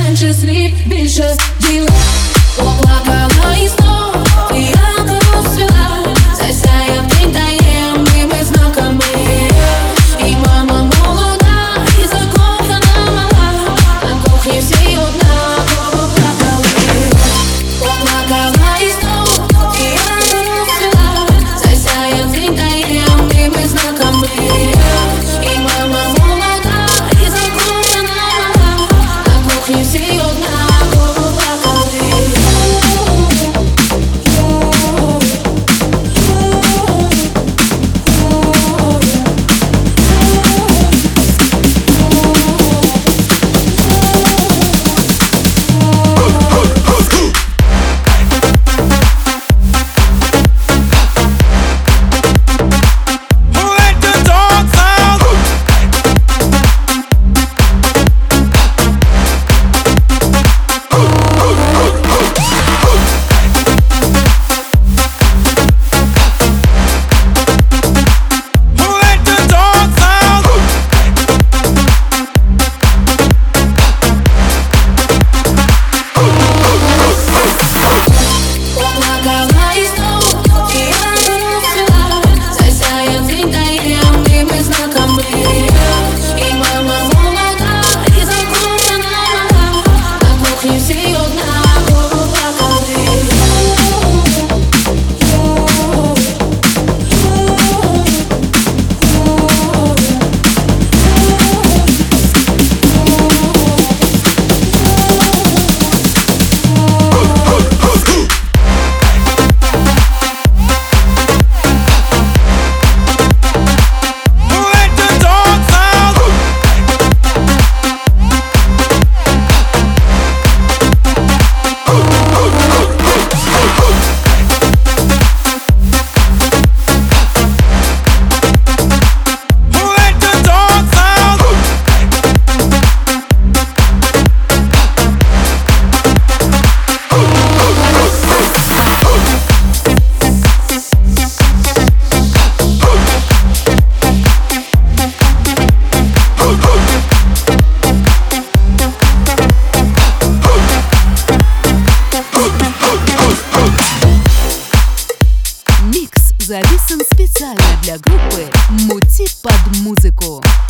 менше слів, більше діла. Поплакала і знов, і я не розцвіла. Засяяв день таємними знаками. І мама молода, і закохана мала. На кухні всі однаково плакали. Поплакала і знов, і я не розцвіла. Засяяв день таємними знаками. І мама молода, і закохана мала. На кухні всі однаково плакали. Поплакала і знов, і я не розцвіла. Засяяв день таємними знаками. І мама молода, і закохана мала. На кухні всі однаково плакали. Микс записан специально для группы «Мути под музыку».